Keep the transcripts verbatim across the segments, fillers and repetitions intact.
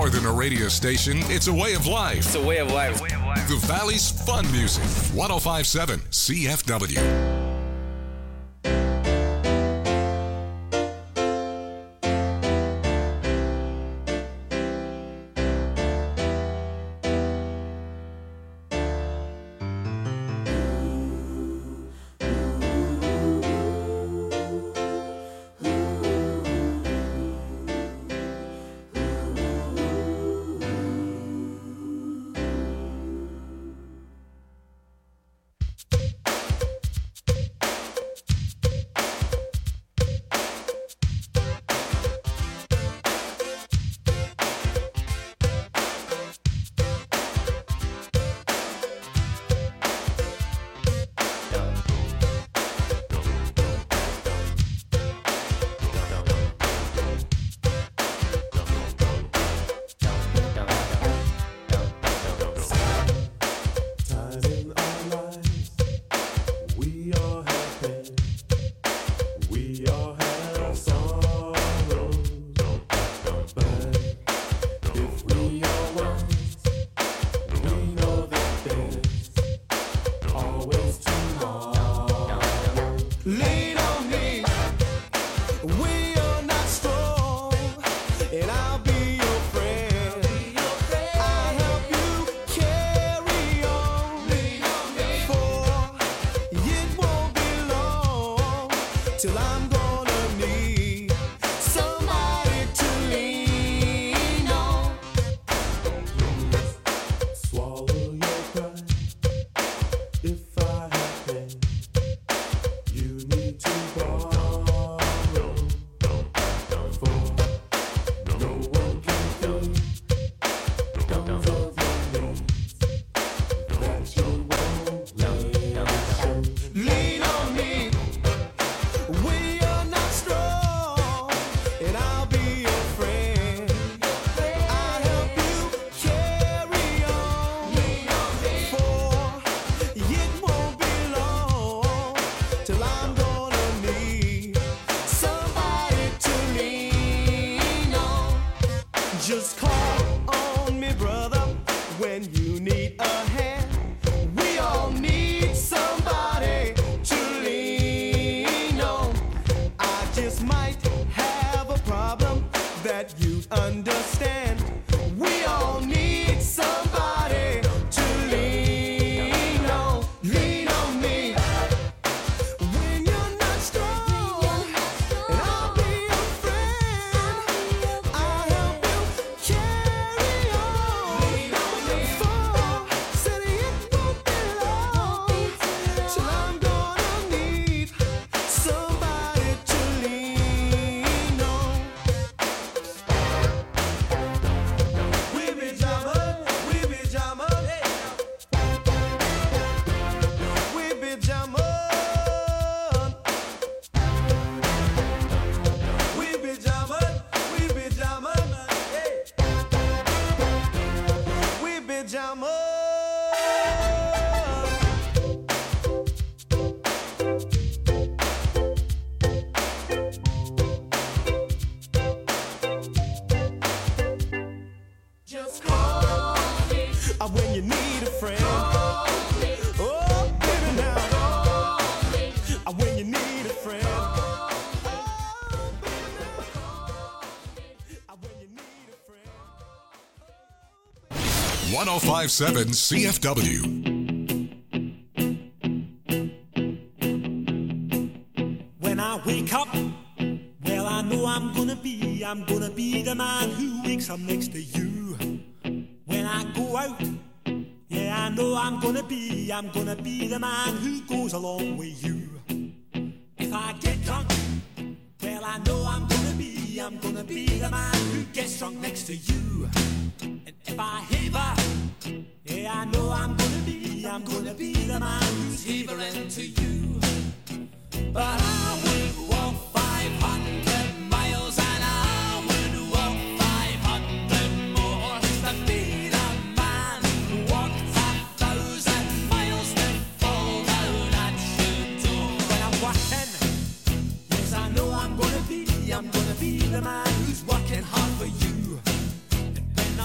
more than a radio station, it's a way of life. It's a way of life. Way of life. The Valley's fun music. one oh five point seven C F W. one oh five point seven C F W. When I wake up, well, I know I'm gonna be, I'm gonna be the man who wakes up next to you. When I go out, yeah, I know I'm gonna be, I'm gonna be the man who goes along with you. If I get drunk, well, I know I'm gonna be, I'm gonna be the man who gets drunk next to you. And if I heaver, yeah, I know I'm gonna be, I'm gonna be the man who's heavering to you. But I would walk five hundred miles and I would walk five hundred more to be the man who walked a thousand miles to fall down at your door. When I'm walking, yes, I know I'm gonna be, I'm gonna be the man who's working hard for you. And when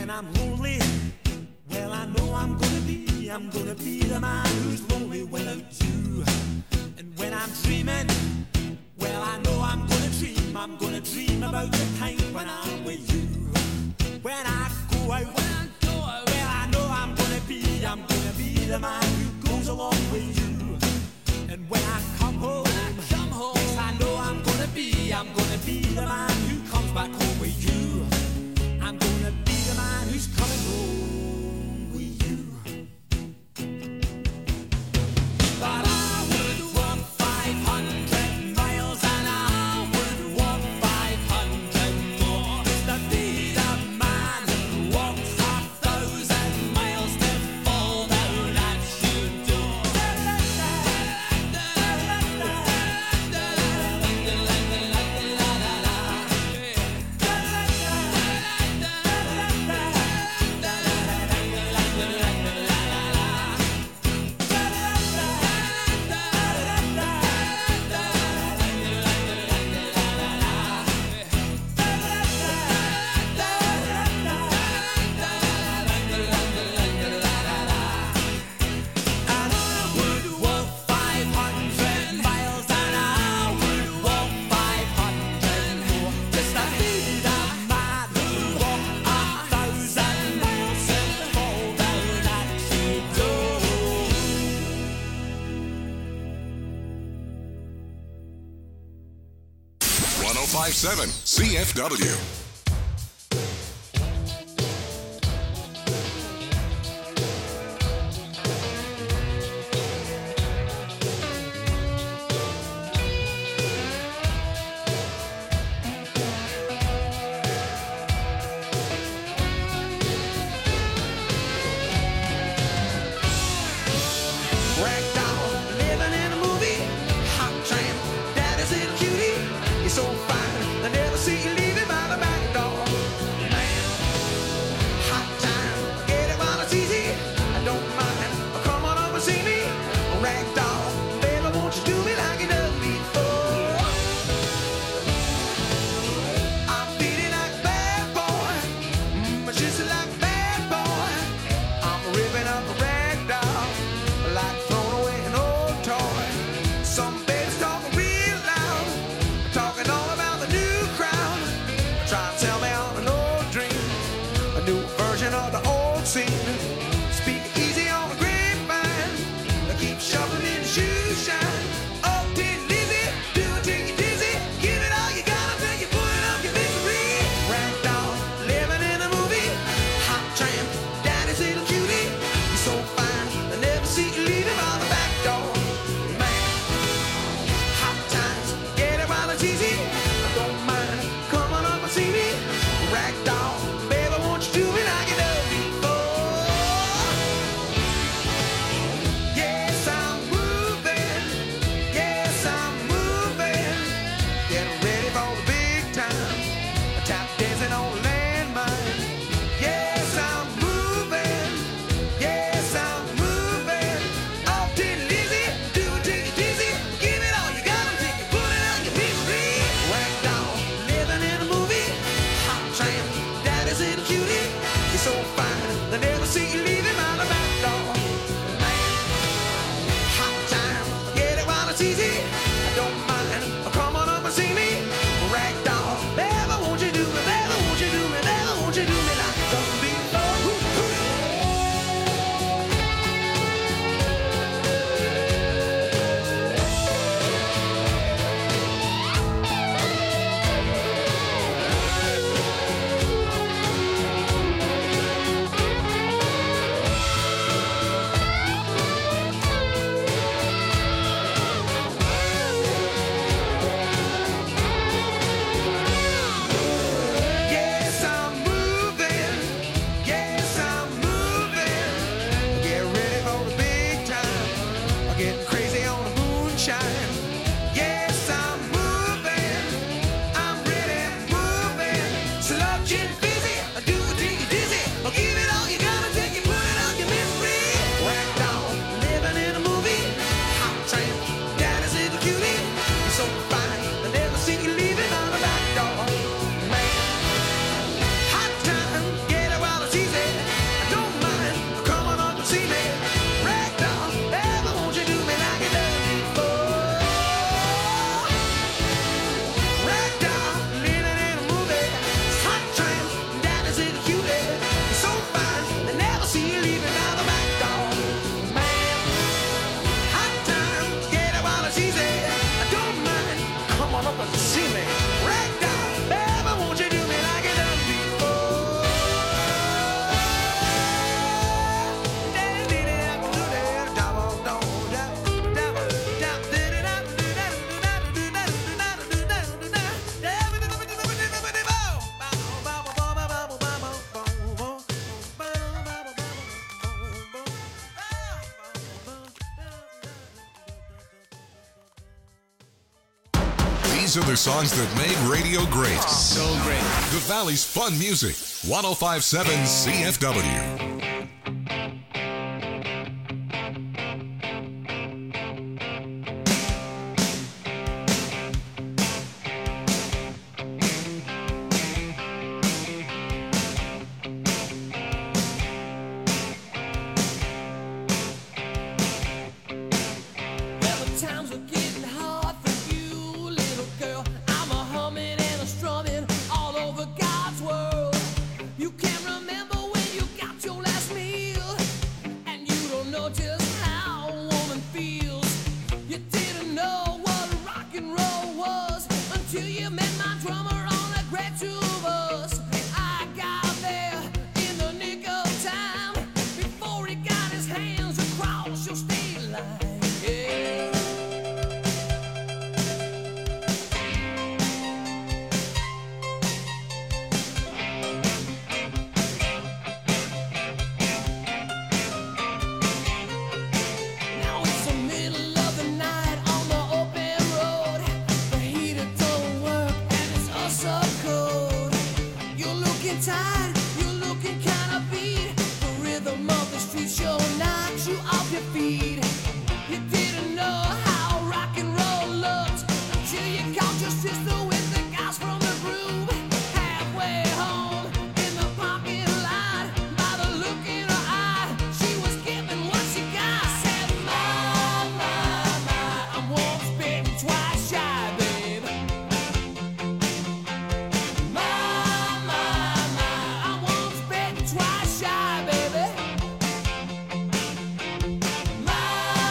When I'm lonely, well, I know I'm gonna be, I'm gonna be the man who's lonely without you. And when I'm dreaming, well, I know I'm gonna dream, I'm gonna dream about the time when I'm with you. When I go out, when I go out, well, I know I'm gonna be, I'm gonna be the man who goes along with you. And when I come home, when I come home, yes, I know I'm gonna be, I'm gonna be the man who comes back home with you. I'm gonna be the man who's coming home with you. But I would walk five hundred miles and I would walk five hundred more to be the man who walks a thousand miles to fall down at your door. one oh five point seven C F W. Ragdoll, living in a movie. Hot tramp, daddy's little cutie. You're so fine, I never see you leaving by the back door. Man, hot time, get it while it's easy. I don't mind, come on up and see me. Ragdoll, baby, won't you do me like you done before? I'm feeling like a bad boy, mm, just like a bad boy. I'm ripping up a ragdoll, like throwing away an old toy. Some babies talking real loud, talking all about the new crowd. Try to tell me on an old dream, a new version of the old scene. Speak easy on the grapevine, keep shuffling in the shoe shine. Oh, did Lizzie, do it till you're dizzy. Give it all you got until you put it up your victory. Ragdoll, living in a movie. Hot tramp, daddy's little cutie. You're so fine, I never see you leaving by the back door. Man, hot times, get it while it's easy. I don't mind, come on up and see me. Ragdoll, baby, won't you do me like you done before? These are the songs that made radio great. So great. The Valley's fun music. one oh five point seven C F W. Twice shy, baby. My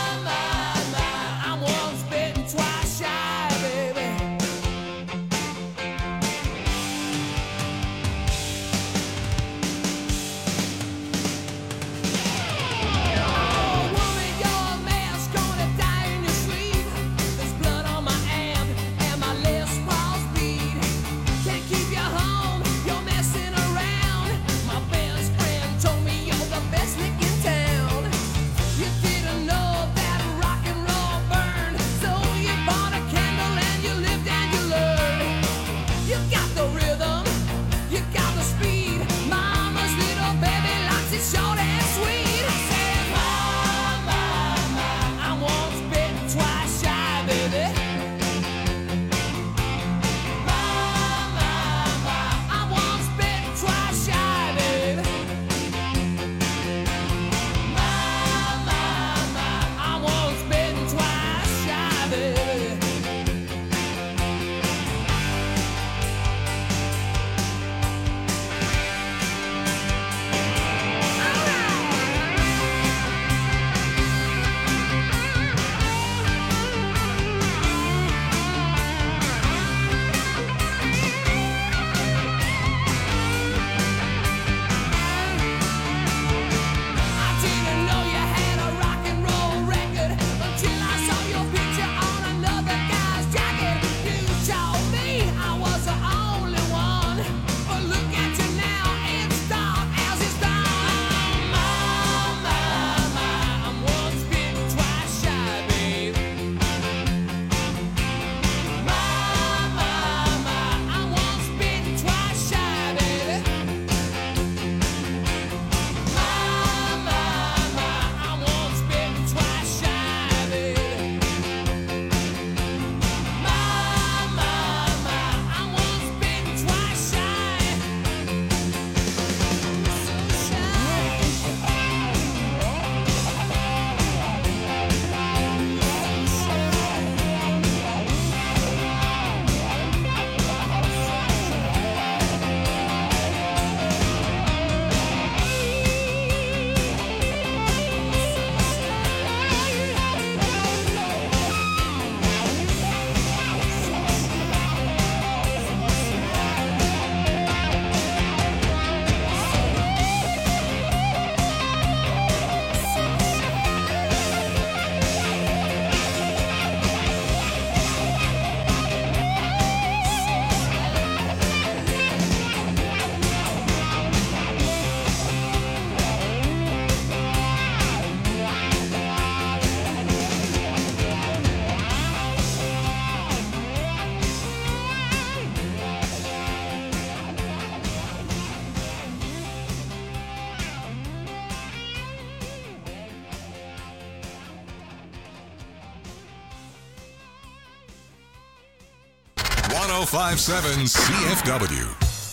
one oh five point seven C F W.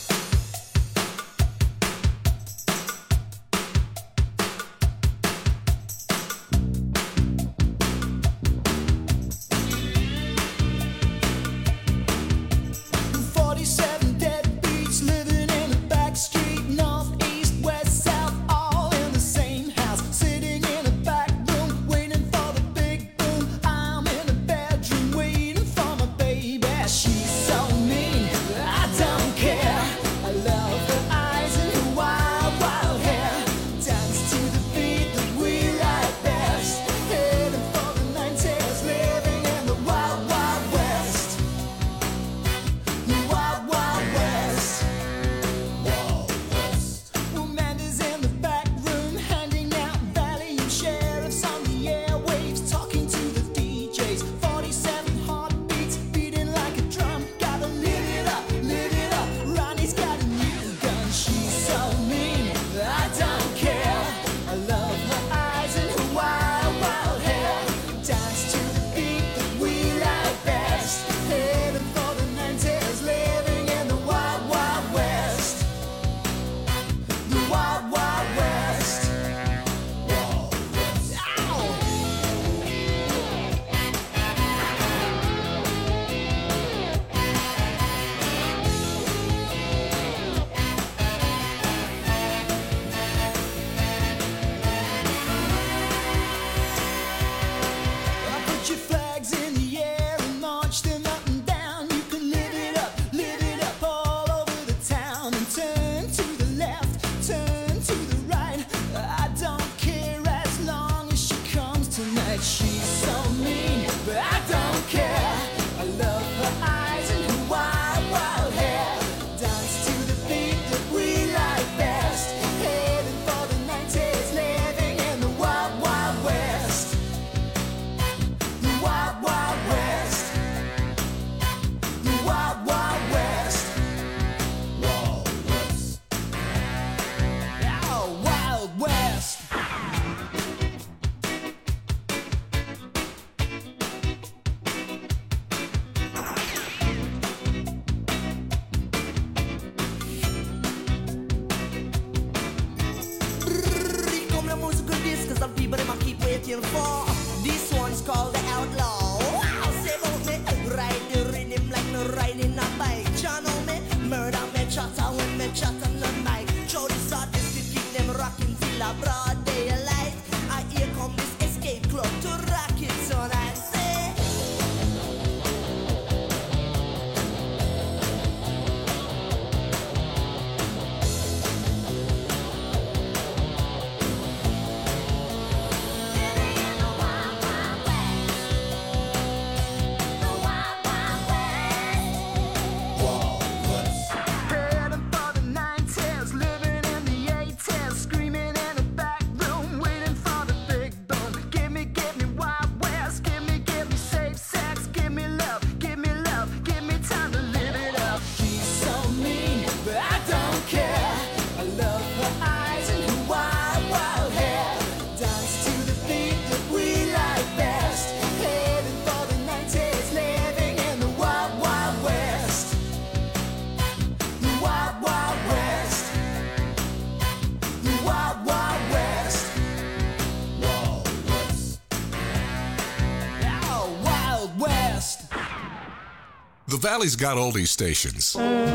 The Valley's got oldie stations.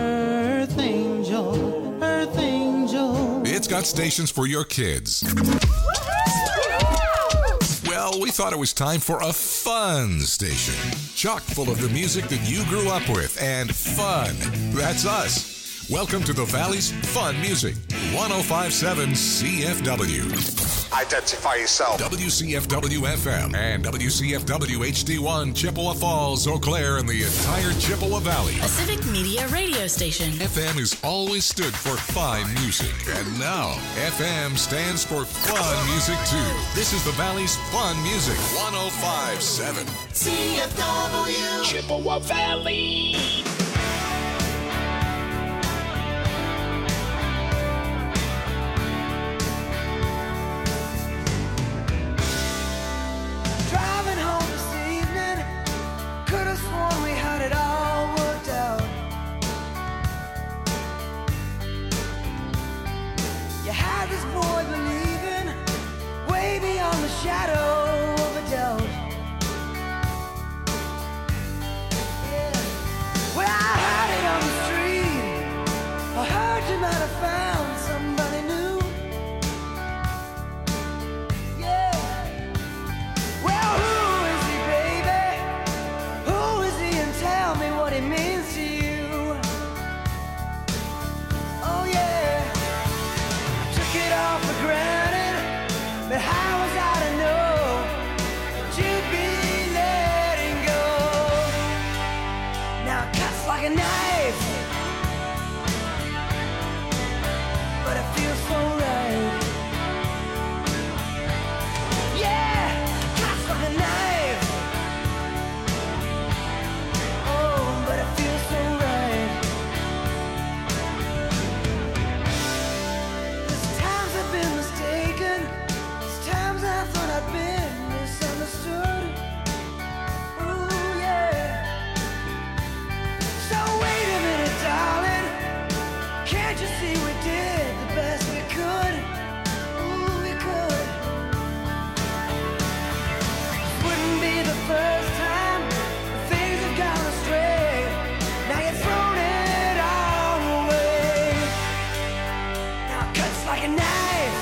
Earth Angel, Earth Angel. It's got stations for your kids. Well, we thought it was time for a fun station. Chock full of the music that you grew up with and fun. That's us. Welcome to the Valley's Fun Music. one oh five point seven C F W. Identify yourself. W C F W F M and W C F W H D one, Chippewa Falls, Eau Claire, and the entire Chippewa Valley. A civic media radio station. F M has always stood for fine music, and now F M stands for fun music too. This is the Valley's Fun Music, one oh five point seven C F W Chippewa Valley. Driving home this evening, could have sworn we had it all worked out. had this boy believing way beyond the shadow of a doubt. Yeah. Well, I heard it on the street. I heard you might have found somebody new. Yeah. Well, who is he, baby? Who is he, and tell me what he means to you. Oh yeah, I took it all for granted, but how was I to know that you'd be letting go? Now it cuts like a knife, but it feels so right. Yeah, it cuts like a knife. Oh, but it feels so right. There's times I've been mistaken. There's times I thought I'd been misunderstood. Ooh, yeah. So wait a minute, darling. Can't you see we did the best we could? Ooh, we could. Wouldn't be the first time things have gone astray. Now you've thrown it all away. Now it cuts like a knife.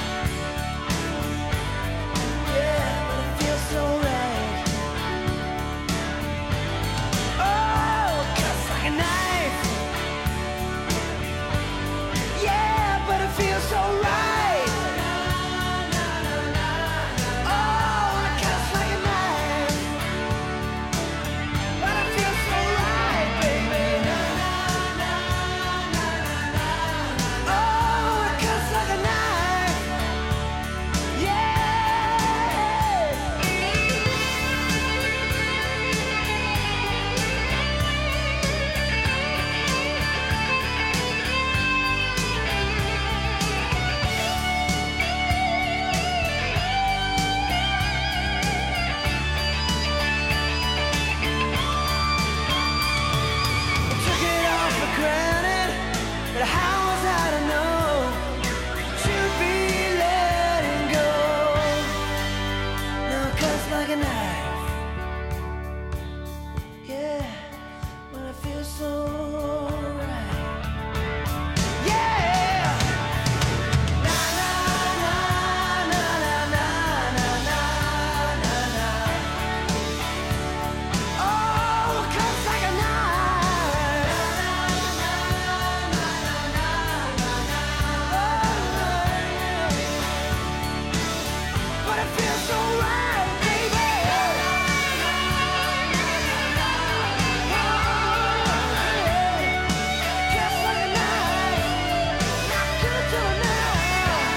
Yeah, but it feels so right. Oh, it cuts like a knife. Yeah, but it feels so right. Oh, it cuts like a knife. But it feels so right, baby. Oh, it cuts like a knife. Yeah. I took it all for granted, but how was I to know you'd be letting go? Now it cuts like a knife. Yeah, but it feels so right. Yeah. Na na na na na na na na na. Oh, it cuts like a knife. But it feels so right, baby. Cuts like a knife. Not good to a knife.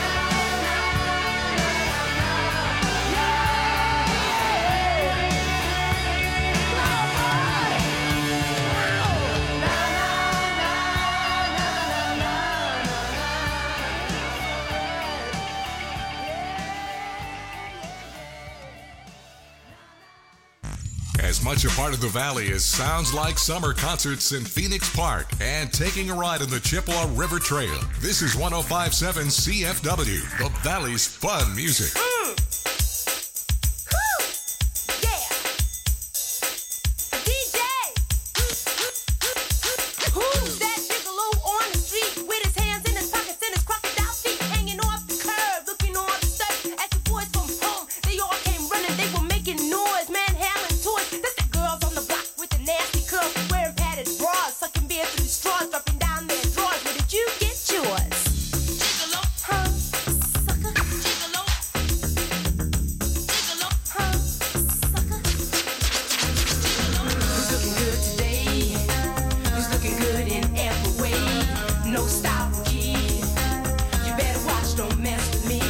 As much a part of the Valley as sounds like summer concerts in Phoenix Park and taking a ride on the Chippewa River Trail. This is one oh five point seven C F W, the Valley's fun music. Who's that gigolo on the street with his hands in his pockets and his crocodile feet hanging off the curb, looking all upset as the boys from home? They all came running, they were making noise, manhandling toys. That's the girls on the block with the nasty curls, wearing padded bras, sucking beer through the straws, dropping down their drawers. Where did you get yours? Gigolo, huh? Sucker, gigolo. Gigolo, huh? Sucker. Who's looking good today? Who's looking good in every way? No style key. You better watch, don't mess with me.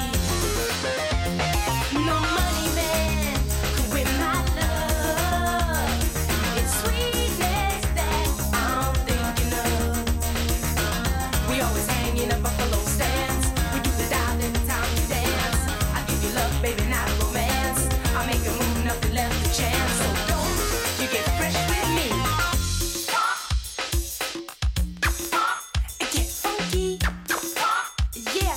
No money man could win my love. It's sweetness that I'm thinking of. We always hanging up buffalo stands. We do the dial every time we dance. I give you love, baby, not romance. I make a move, nothing left to chance. So don't you get fresh with me. Get funky. Yeah.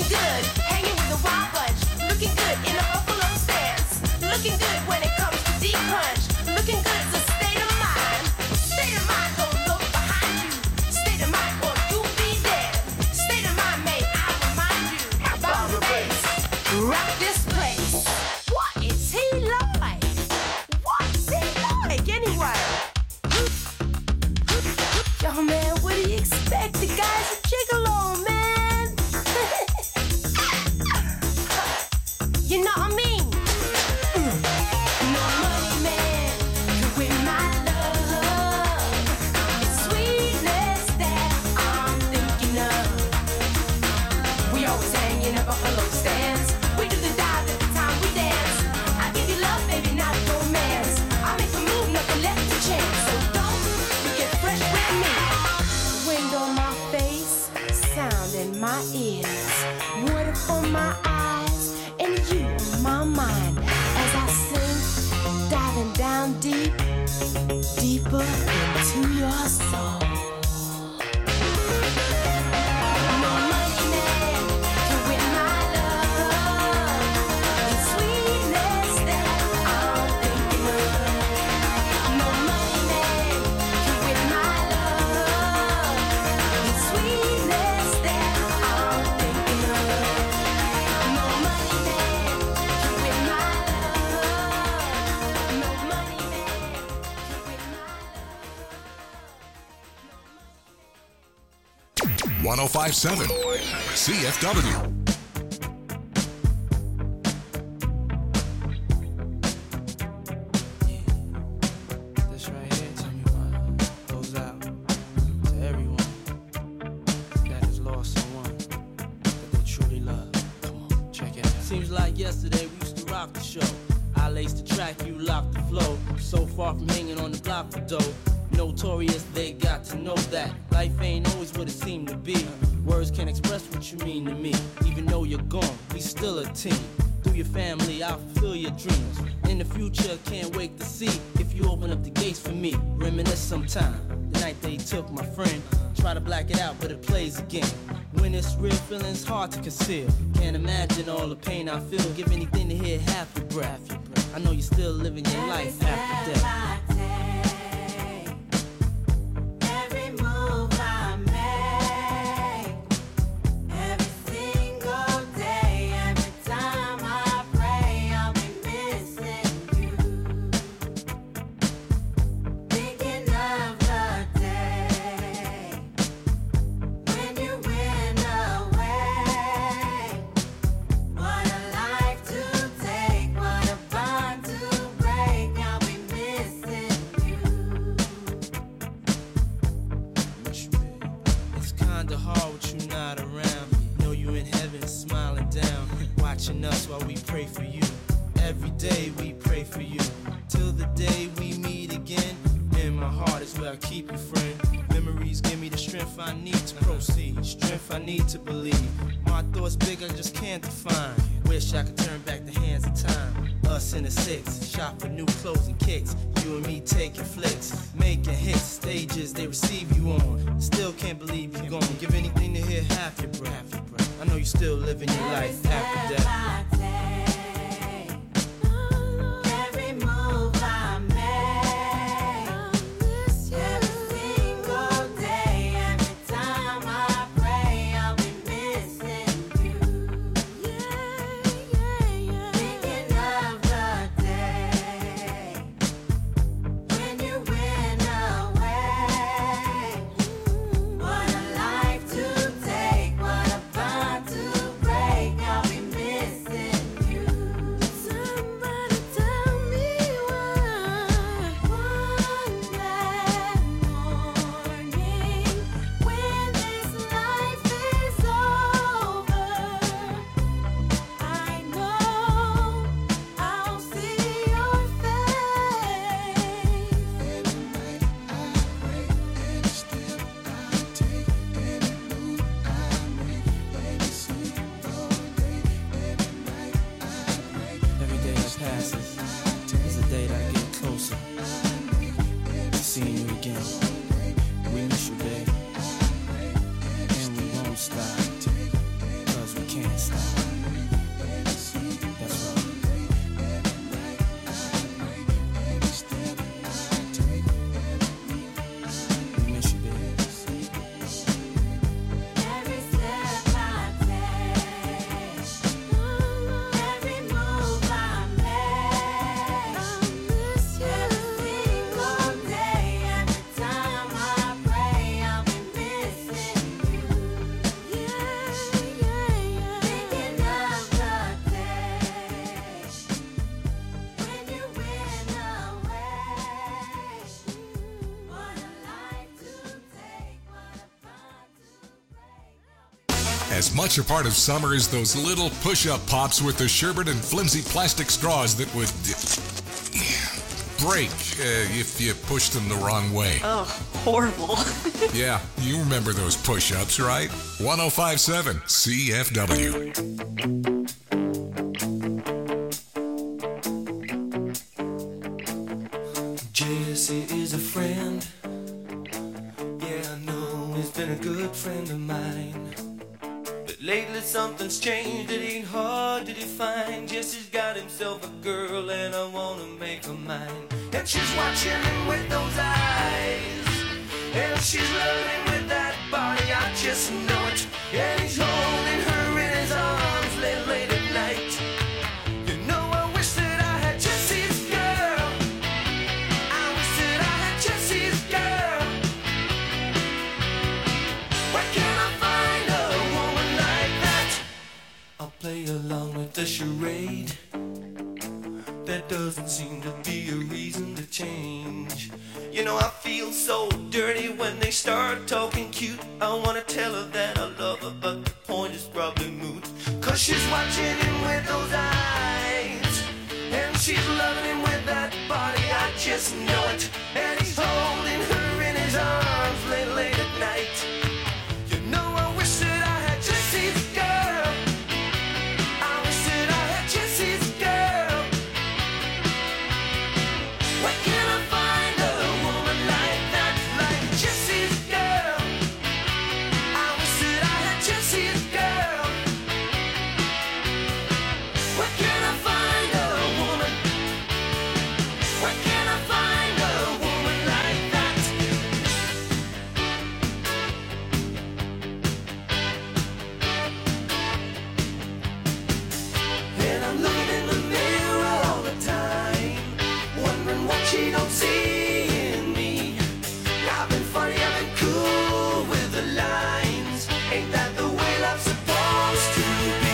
good, hanging with a wild bunch. Looking good in a buffalo stance. Looking good when it comes to deep punch. Looking good's a state of mind. State of mind, don't look behind you. State of mind, or you be dead. State of mind, may I remind you about the bass. Rock this place. What is he like? What's he like anyway? Yo, man, what do you expect? The guy's a gigolo, man. You know what I mean? Mm. No money, man, can win my love. It's sweetness that I'm thinking of. We always hang in a buffalo stance. We do the dive every time we dance. I give you love, baby, not romance. I make a move, nothing left to chance. So don't get fresh with me. Wind on my face, sound in my ears, water for my eyes, and you on my mind. As I sing, diving down deep, deeper into your soul. No money, man, can win my love. It's sweetness that I'm thinking of. No money, man, can win my love. It's sweetness that I'm thinking of. No money, man, can win my love. No money, man, can win my love. one oh five point seven C F W. This right here, tell me why, goes out to everyone that has lost someone that they truly love. Come on, check it out. Seems like yesterday we used to rock the show. I laced the track, you locked the flow. So far from hanging on the block for dough. Notorious, they got to know that life ain't always what it seemed to be. Words can't express what you mean to me. Even though you're gone, we still a team. Through your family, I'll fulfill your dreams. In the future, can't wait to see if you open up the gates for me. Reminisce sometime, the night they took my friend. Try to black it out, but it plays again. When it's real, feeling's hard to conceal. Can't imagine all the pain I feel. Give anything to hear half your breath. I know you're still living your life after death. Every move I make, every single day, every time I pray, I'll be missing you. Thinking of the day when you went away. What a life to take, what a bond to break. I'll be missing you. It's kinda hard with you not around. Know you in heaven smiling down, watching us while we pray for you. Every day we pray for you, till the day we meet again. In my heart is where I keep you, friend. Memories give me the strength I need to proceed, strength I need to believe. My thoughts big, I just can't define. Wish I could turn back the hands of time. Us in the six, shop for new clothes and kicks. You and me taking flicks, making hits, stages they receive you on. Still can't believe you're gone. Give anything to hear half your breath. I know you still living your life after death. Every move I make, every single day, every time I pray, I'll be missing you. Thinking of the day when you went away. What a life to take, what a bond to break. I'll be missing as much a part of summer as those little push-up pops with the sherbet and flimsy plastic straws that would uh, break uh, if you pushed them the wrong way. Oh, horrible. Yeah, you remember those push-ups, right? one oh five point seven C F W. Jesse is a friend. Yeah, I know he's been a good friend of mine. But lately something's changed, it ain't hard to define. Jesse's got himself a girl and I wanna make her mine. And she's watching him with those eyes, and she's loving with that body, I just know it. And he's holding her in his arms late, late at night. You know I wish that I had Jesse's girl. I wish that I had Jesse's girl. Where can I find a woman like that? I'll play along with the charade. There doesn't seem to be a reason to change. You know I feel so dirty when they start talking cute. I wanna tell her that I love her, but the point is probably moot. Cause she's watching him with those eyes, and she's loving him with that body, I just know it. And he's holding her in his arms late, late at night. You know I wish that I had Jesse's girl. I wish that I had Jesse's girl. Where can I find a woman like that, like Jesse's girl? I wish that I had Jesse's girl. Where can I find a woman? Where can I find a woman like that? And I'm looking in the mirror all the time, wondering what she don't see in me. I've been funny, I've been cool with the lines. Ain't that the way love's supposed to be?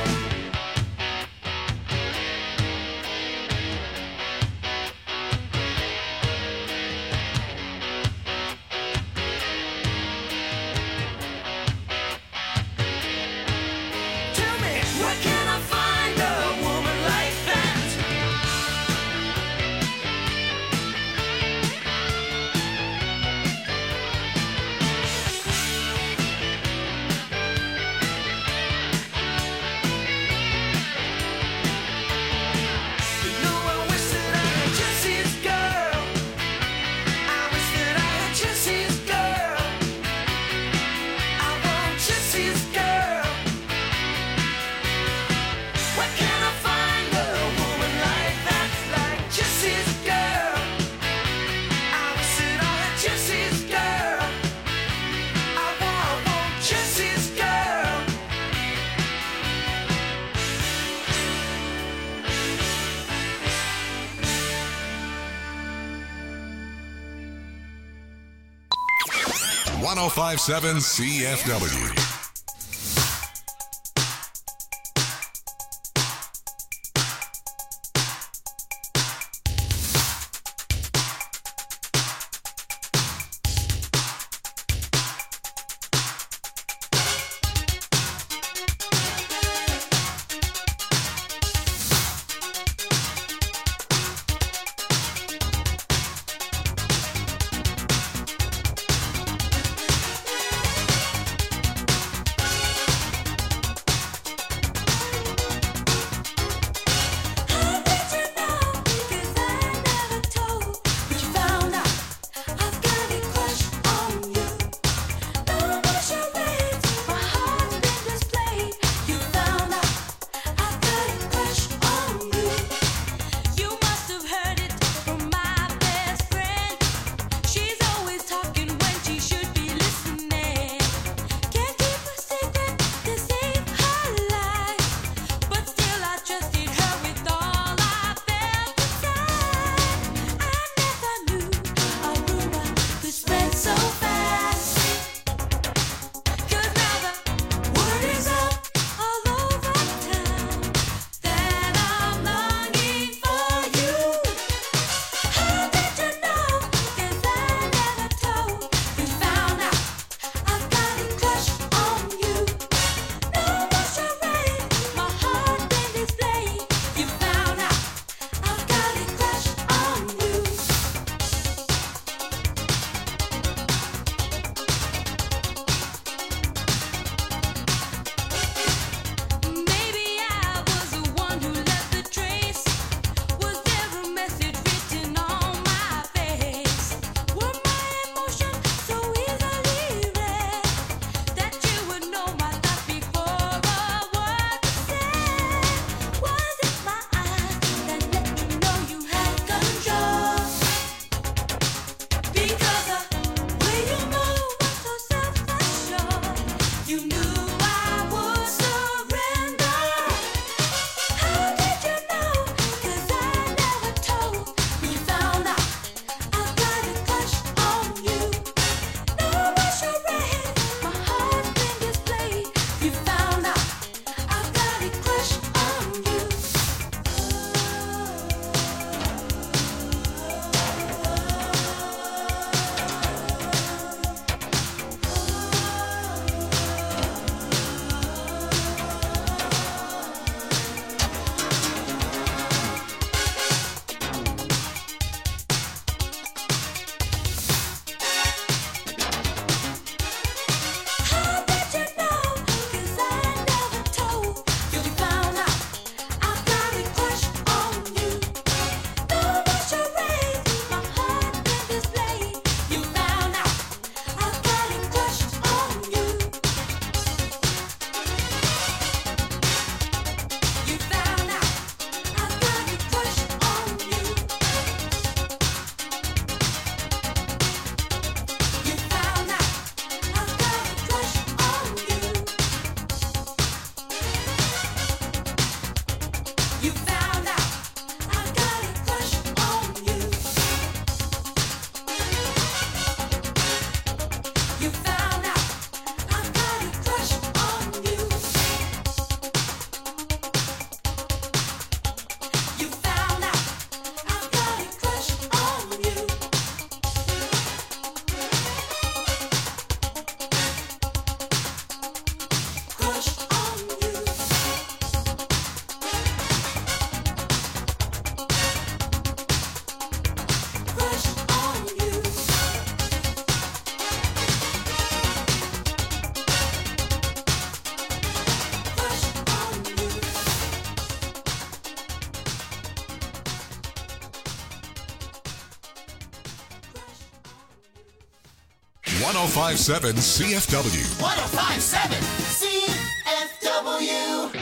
Tell me, where can I find a woman like that? You know I wish that I had Jesse's girl. I wish that I had Jesse's girl. I want Jesse's girl. Where can I find a woman like that, like Jesse's girl? I wish that I had Jesse's girl. I want, I want Jesse's girl. one oh five point seven C F W. one oh five point seven C F W. one oh five point seven C F W.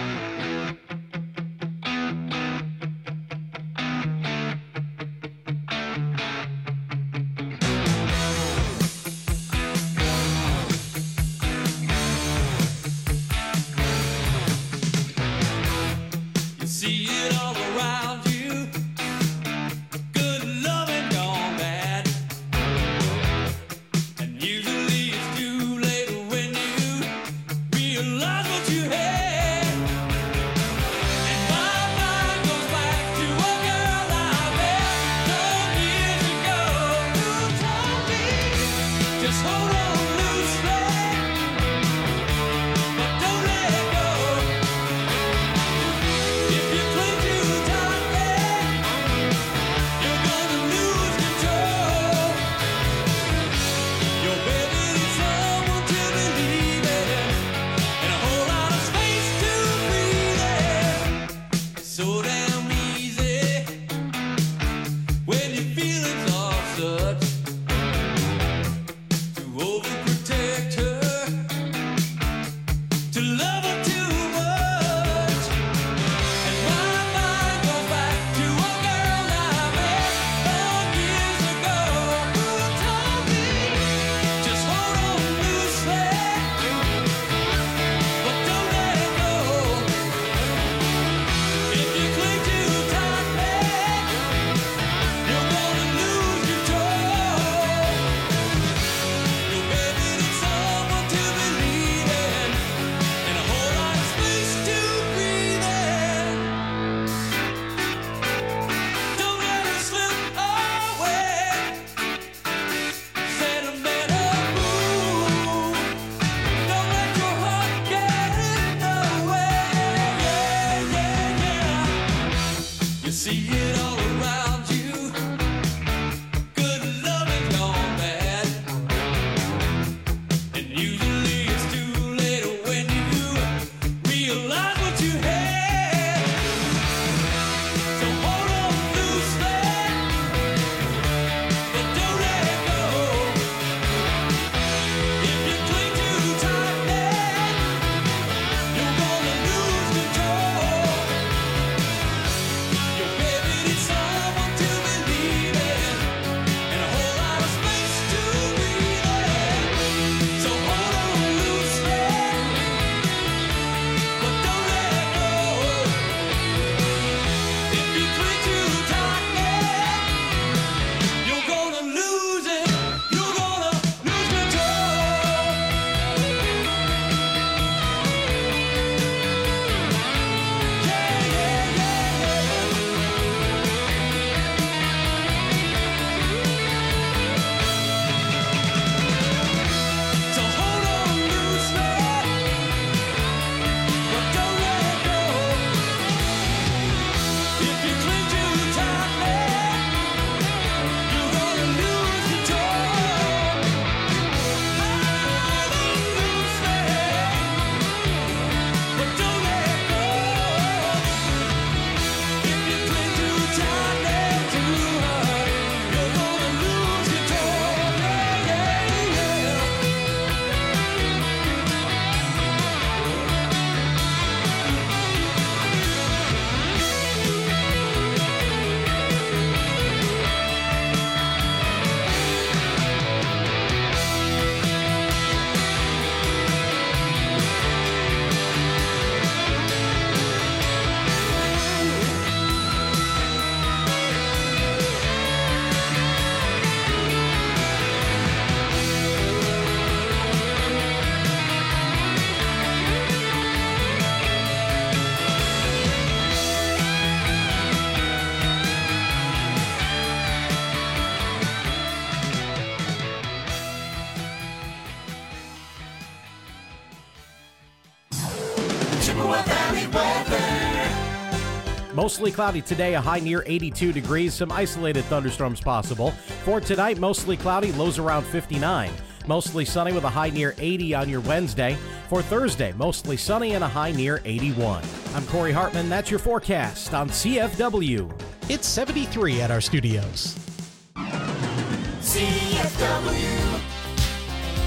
Mostly cloudy today, a high near eighty-two degrees. Some isolated thunderstorms possible. For tonight, mostly cloudy, lows around fifty-nine. Mostly sunny with a high near eighty on your Wednesday. For Thursday, mostly sunny and a high near eighty-one. I'm Corey Hartman. That's your forecast on C F W. It's seventy-three at our studios. C F W.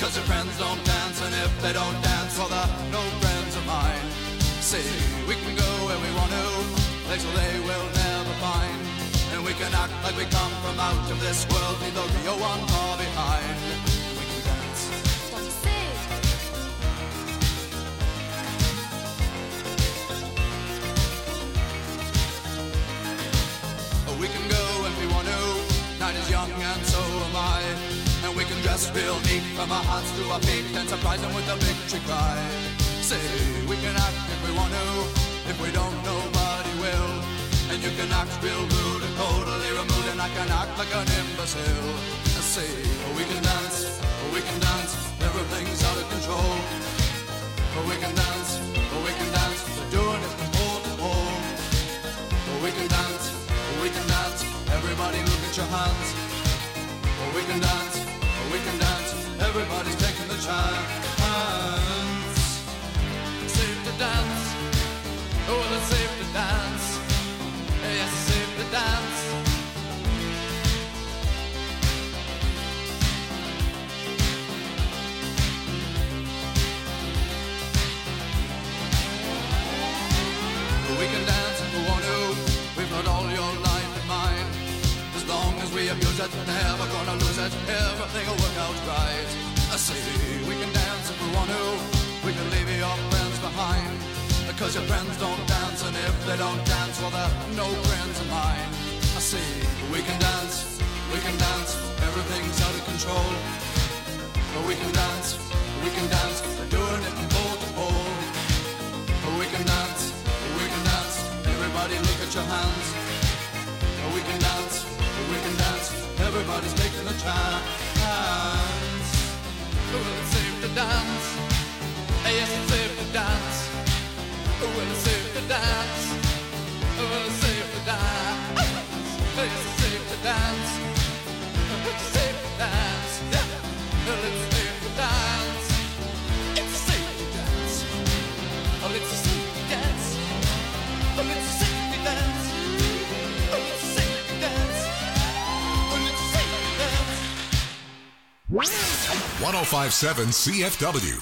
Cause your friends don't dance, and if they don't dance, well, they're no friends of mine. See, we can go where we want to, places they will never find. And we can act like we come from out of this world, leave the real one far behind. We can dance. Don't you say it? We can go when we want to, night is young and so am I. And we can dress real neat from our hearts to our feet and surprise them with a victory cry. Say, we can act if we want to, if we don't, nobody will. And you can act real rude and totally removed, and I can act like an imbecile. Say, we can dance, we can dance, everything's out of control. We can dance, we can dance, we're doing it from pole to pole. We can dance, we can dance, everybody look at your hands. We can dance, we can dance, everybody's taking the chance. Safe to dance, oh, it's safe to dance. Yes, it's safe to dance. We can dance if we want to, we've got all your life in mind. As long as we abuse it, never gonna lose it, everything will work out right. I say, we can dance if we want to, we can leave your friends behind. Because your friends don't dance, and if they don't dance, well, they're no friends of mine. I say, we can dance, we can dance, everything's out of control. But we can dance, we can dance, we're doing it from pole to pole. But we can dance, we can dance, everybody look at your hands. We can dance, we can dance, everybody's taking a chance. Well, it's safe to dance, yes, it's safe to dance. Well, it's safe to dance, well, it's safe to dance. It's safe to dance, it's safe to dance, yeah. Well, it's safe to dance, it's safe to dance. Well, it's safe to dance, well, it's safe to dance. Well, it's safe to dance, well, it's safe to dance. one oh five point seven C F W.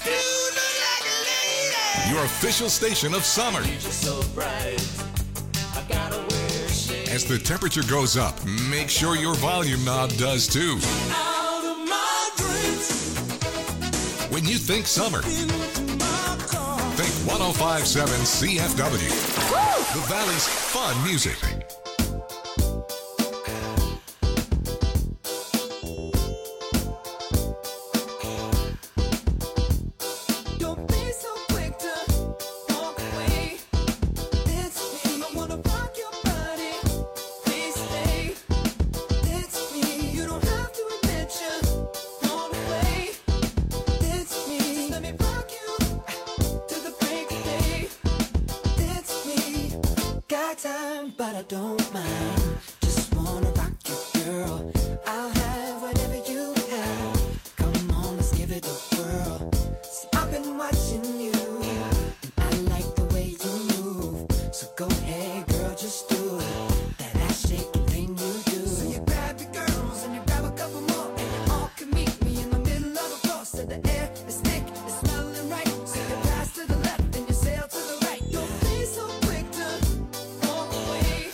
Your official station of summer. As the temperature goes up, make sure your volume knob does too. When you think summer, think one oh five point seven C F W. The Valley's fun music. But I don't mind. Just wanna rock you, girl. I'll have whatever you have. Come on, let's give it a whirl. See, I've been watching you, and I like the way you move. So go ahead, girl, just do it. That ass shaking thing you do. So you grab your girls and you grab a couple more, and you all can meet me in the middle of the floor. So the air is thick, it's smelling right. So you pass to the left and you sail to the right. Don't be so quick to walk away.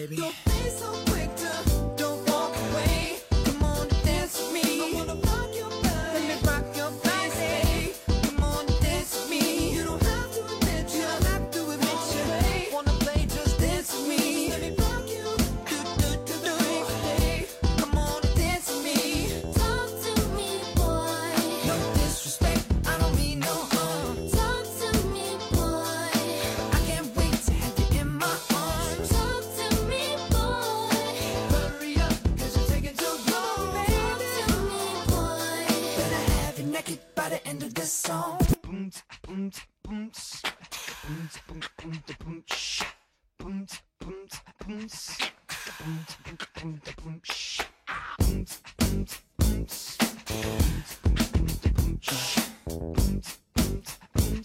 baby. Don't be so quick to, don't walk away. Come on and dance with me. I wanna rock your body. Let me rock your body. Come on and dance with me. You don't have to admit you. don't have to admit you. Wanna play, just dance with me. Let me rock you. Do, do, do, do. Hey, come on and dance with me. Talk to me, boy. No disrespect, I don't mean no harm. Talk to me, boy. I can't wait to have you in my arms. Talk to me, boy. Hurry up, cause you're taking too long, baby. Talk to me, boy. Better have you naked by the end of this song. Boom, boom, boom, boom, boom, boom, boom, boom, shh. Boom, boom, boom, boom, boom, boom, boom, shh. Boom, boom, boom, boom, boom, shh. Boom, boom, boom,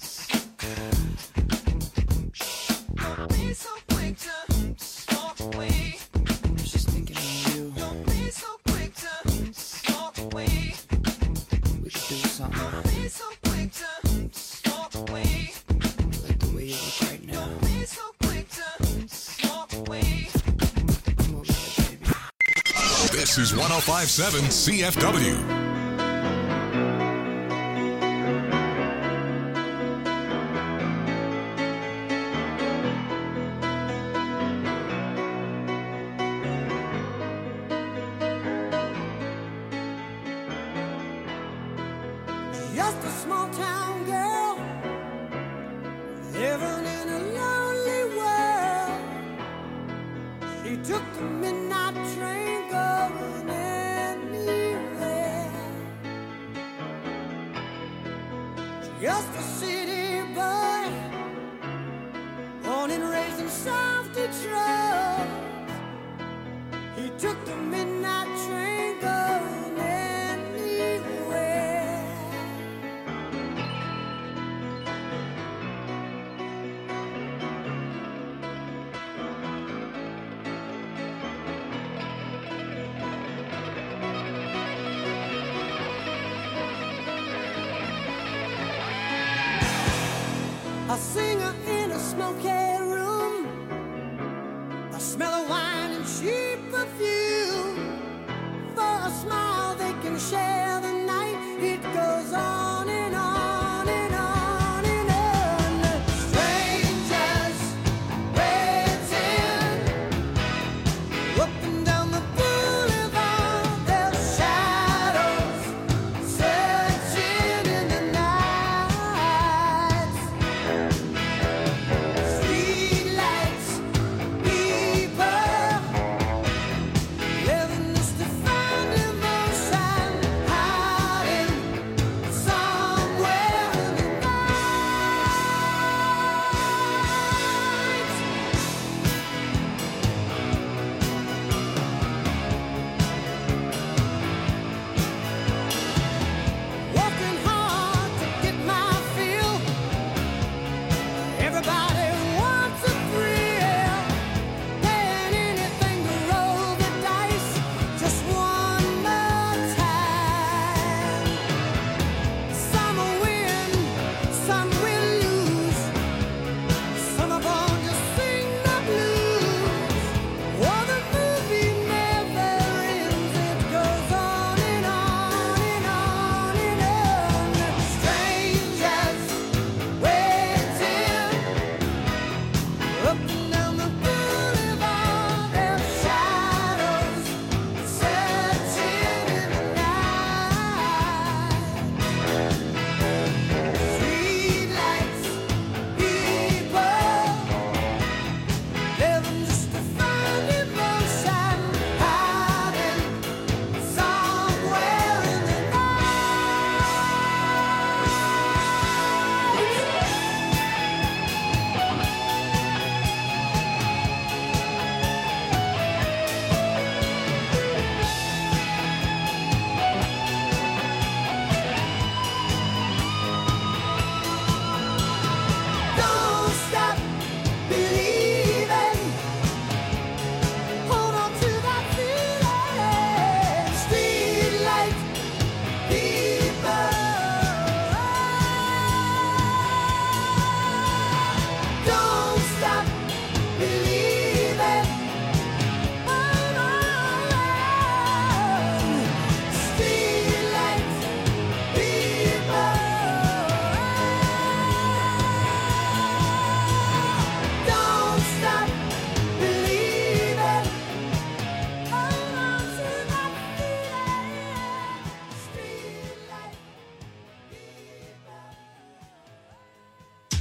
boom, shh. Don't be so quick to walk away. I was just thinking of you. Don't be so quick to walk away. We should do something. Don't be so quick to walk away. Like the way you look right now. Don't be so quick to walk away. Come over here, baby. This is one oh five point seven C F W. Just a small town girl living in a lonely world. She took the midnight train going anywhere. Just a city boy, born and raised in South Detroit. He took the midnight train going anywhere. A singer in a smoky room, a smell of wine and cheap perfume. For a smile they can share the night. It goes on and on and on and on. Strangers waiting up and down the boulevard. Their shadows searching in the night. Street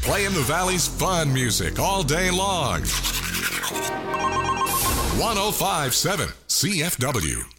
Playing the Valley's fun music all day long. one oh five point seven C F W.